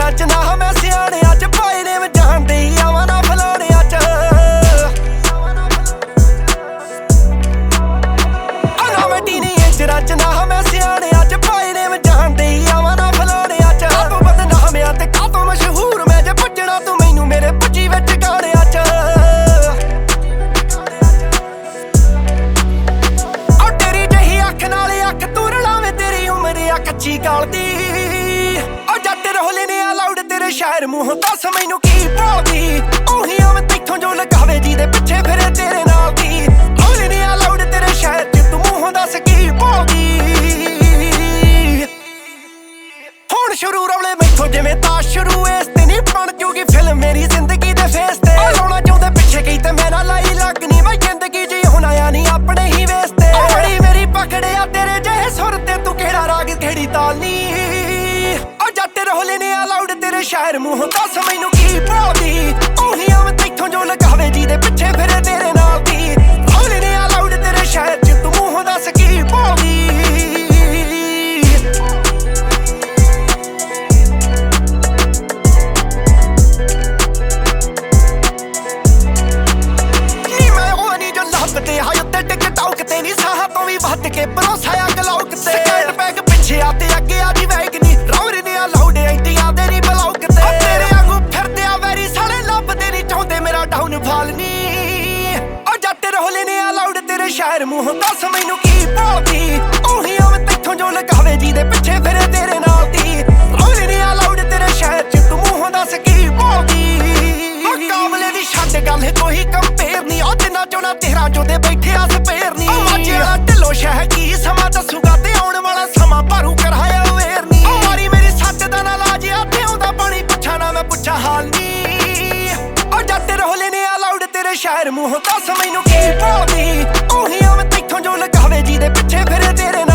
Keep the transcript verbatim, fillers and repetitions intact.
ਇੰਚਰਾਂ ਚ ਨਾ ਮੈਂ ਸਿਆਣਿਆਂ ਚ ਪਾਏ ਨੇ ਮੈਂ ਜਾਣਦੇ ਹੀ ਆਵਾਂ ਨਾ ਫਲਾਣਿਆਂ ਚ ਆਣਾ ਮੈਂ ਟੀਨੀ ਇੰਚਰਾਂ ਚ ਨਾ ਮੈਂ ਸਿਆਣਿਆਂ ਚ ਪਾਏ ਨੇ ਮੈਂ ਜਾਣਦੇ ਹੀ ਆਵਾਂ ਨਾ ਫਲਾਣਿਆਂ ਚ ਕਾਤੋਂ ਬਦਨਾਮਿਆਂ ਤੇ ਕਾਤੋਂ ਮਸ਼ਹੂਰ ਮੈਂ ਜੇ ਭੱਜਣਾ ਤੂੰ ਮੈਨੂੰ ਮੇਰੇ ਭੱਜੀ ਵਿੱਚ ਗਾਣਿਆਂ ਚ ਉਹ ਤੇਰੀ ਜਿਹੀ ਅੱਖ ਨਾਲ ਅੱਖ ਤੂਰ ਲਾਵੇਂ ਤੇਰੀ ਉਮਰ ਆ ਕੱਚੀ ਕਾਲ ਦੀ ਉਹ ਜੱਟ ਰੋਲੇ ਨੇ ਅਲਾਉਡ ਤੇਰੇ ਸ਼ਾਇਰ ਮੂੰਹੋਂ ਦੱਸ ਮੈਨੂੰ ਕੀ ਭਾਲਦੀ ਉਹੀ ਆਵੇਂ ਤੈਥੋਂ ਜੋ ਲਗਾਵੇ ਜਿਹਦੇ ਪਿੱਛੇ ਫਿਰੇ ਤੇਰੇ ਨਾਲ ਦੀ ਰੋਲੇ ਨੇ ਅਲਾਉਡ ਤੇਰੇ ਸ਼ਾਇਰ ਚ ਤੂੰ ਮੂੰਹੋਂ ਦੱਸ ਕੀ ਭਾਲਦੀ ਹੁਣ ਸ਼ੁਰੂ ਰੌਲੇ ਮੈਥੋਂ ਜਿਵੇਂ ਤਾਸ਼ ਸ਼ੁਰੂ ਇਸ ਤੇ ਨਹੀਂ ਬਣ ਜੂਗੀ ਫਿਲਮ ਮੇਰੀ ਜ਼ਿੰਦਗੀ ਦੇ ਫੇਸ ਤੇ ਲਾਉਣਾ ਚਾਹੁੰਦੇ ਪਿੱਛੇ ਗਈ ਤੇ ਮੈਂ ਨਾ ਲਾਈ ਲੱਗਣੀ ਮੈਂ ਜ਼ਿੰਦਗੀ ਜੀ ਹੁਣ ਆਇਆ ਨਹੀਂ ਆਪਣੇ ਹੀ ਵੇਸ ਤੇ ਬੜੀ ਮੇਰੀ ਪਕੜਿਆ ਤੇਰੇ ਜਿਹੇ ਸੁਰ ਤੇ ਤੂੰ ਕਿਹੜਾ ਰਾਗ ਕਿਹੜੀ ਤਾਲ ਨੀ ਉਹ ਜੱਟ ਰੋਲੇ ਨੇ ਅਲਾਉਡ ਤੇਰੇ ਸ਼ਾਇਰ ਮੂੰਹੋਂ ਦੱਸ ਮੈਨੂੰ ਕੀ ਭਾਲਦੀ ਉਹੀ ਆਵੇਂ ਤੈਥੋਂ ਜੋ ਲਗਾਵੇ ਜਿਹਦੇ ਪਿੱਛੇ ਫਿਰੇ ਤੇਰੇ ਨਾਲ ਦੀ ਰੋਲੇ ਨੇ ਅਲਾਉਡ ਤੇਰੇ ਸ਼ਾਇਰ ਚ ਤੂੰ ਮੂੰਹੋਂ ਦੱਸ ਕੀ ਭਾਲਦੀ ਵੱਧ ਕੇ ਭਰੋਸਾ ਆ ਗਲੌਕ ਤੇ ਸਕੈਟ ਬੈਗ ਪਿੱਛੇ ਆ ਤੇ ਅੱਗੇ ਆ ਦੀ ਵੈਗ ਨੀ ਰੌਰ ਨੇ ਆ ਲਾਉਡ ਐਂਟੀਆਂ ਦੇ ਨੀ ਬਲੌਕ ਤੇ ਤੇਰੇ ਵਾਂਗੂ ਫਿਰਦੇ ਆ ਵੈਰੀ ਸਾਲੇ ਲੱਭਦੇ ਨੀ ਚਾਹੁੰਦੇ ਮੇਰਾ ਡਾਊਨ ਫਾਲ ਨੀ ਉਹ ਜੱਟ ਰੋਲੇ ਨੇ ਆ ਲਾਉਡ ਤੇਰੇ ਸ਼ਾਇਰ ਮੂੰਹੋਂ ਦੱਸ ਮੈਨੂੰ ਕੀ ਭਾਲਦੀ ਉਹੀ ਆਵੇਂ ਤੈਥੋਂ ਜੋ ਲਗਾਵੇ ਜਿਹਦੇ ਪਿੱਛੇ ਫਿਰੇ ਤੇਰੇ ਨਾਲ ਦੀ ਰੋਲੇ ਨੇ ਆ ਲਾਉਡ ਤੇਰੇ ਸ਼ਾਇਰ ਚ ਤੂੰ ਮੂੰਹੋਂ ਦੱਸ ਕੀ ਭਾਲਦੀ ਮੁਕਾਬਲੇ ਦੀ ਛੱਡ ਗੱਲ ਕੋਈ ਕੰਪੇਅਰ ਨੀ ਉਹ ਜਿੰਨਾ ਚੋਣਾ ਤੇਰਾ ਜੋਦੇ ਬੈਠੇ ਆ ਸਪੇਰ ਨੀ ਜਿਹੜਾ ਢਿੱਲੋ ਸ਼ਹਿ ਕੀ ਸਮਾਂ ਦੱਸੂਗਾ ਤੇ ਆਉਣ ਵਾਲਾ ਸਮਾਂ ਭਾਰੂ ਕਰਾਇਆ ਵੇਰ ਨੀ ਮਾਰੀ ਮੇਰੀ ਸੱਟ ਦਾ ਨਾ ਲਾਜ ਆਥੇ ਆਉਂਦਾ ਪਾਣੀ ਪੁੱਛਾ ਨਾ ਮੈਂ ਪੁੱਛਾ ਹਾਲ ਨੀ ਉਹ ਜੱਟ ਰੋਲੇ ਨੇ ਅਲਾਉਡ ਤੇਰੇ ਸ਼ਾਇਰ ਮੂੰਹੋਂ ਦੱਸ ਮੈਨੂੰ ਕੀ ਭਾਲਦੀ ਉਹੀ ਆਵੇਂ ਤੈਥੋਂ ਜੋ ਲਗਾਵੇ ਜਿਹਦੇ ਪਿੱਛੇ ਫਿਰੇ ਤੇਰੇ